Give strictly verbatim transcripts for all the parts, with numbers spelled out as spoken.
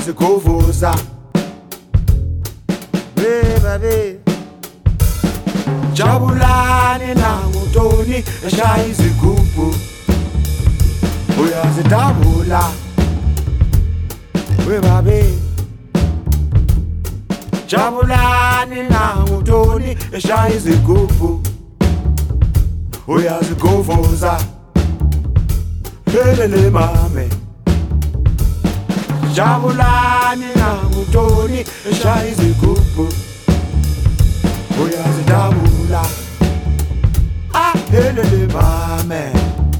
uyaziguvuza baby Jabulani nangutoni eshaya izigubhu uyazidabula we babe Jabulani nangutoni eshaya izigubhu uyaziguvuza helele mame Jabulani nangutoni eshaya izigubhu uyazidabula ah helele mame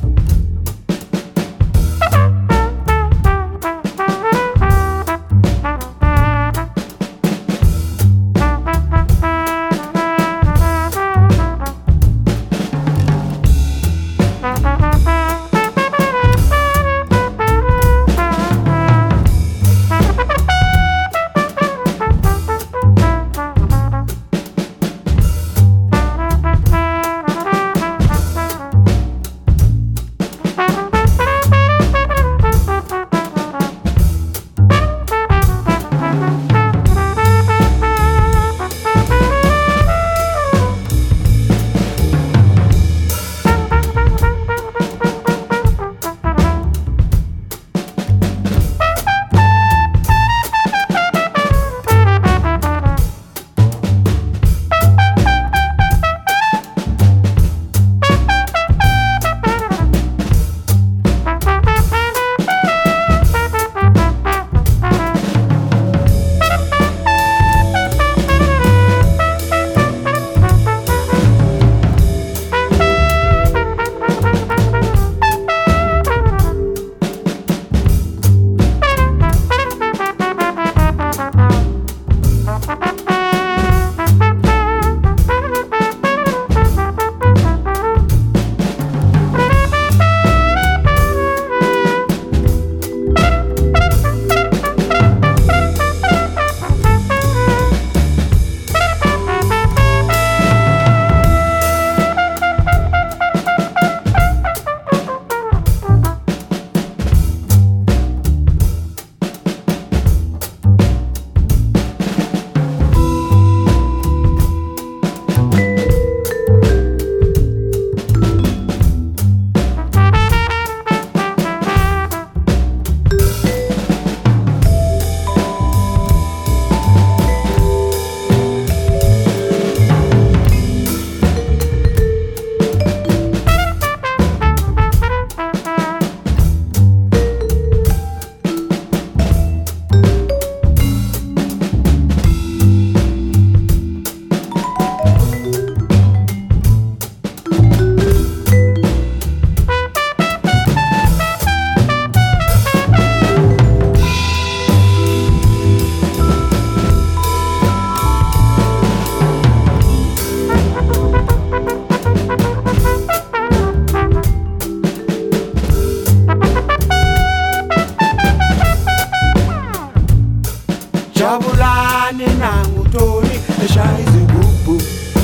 Jabulani nangutoni eshaya izigubhu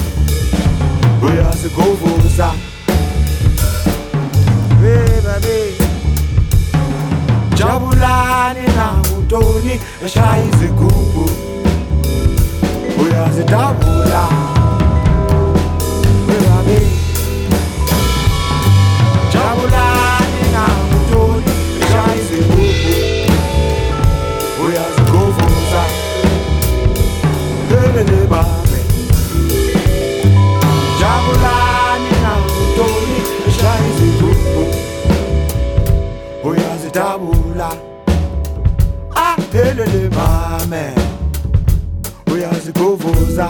uyaziguvuza baby Jabulani nangutoni eshaya izigubhu uyazidabula baby Jabulani nangutoni eshaya izigubhu uyaziguvuza helele mame Jabulani nangutoni eshaya izigubhu uyazidabula ah helele mame uyaziguvuza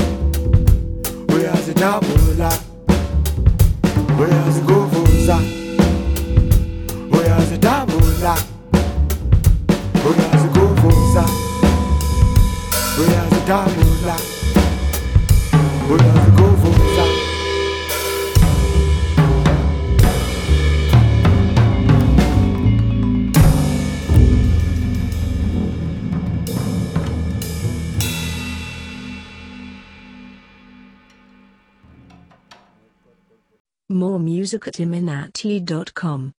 uyazidabula uyaziguvuza uyazidabula uyaziguvuza uyazidabula uyaziguvuza More music at iminati dot com.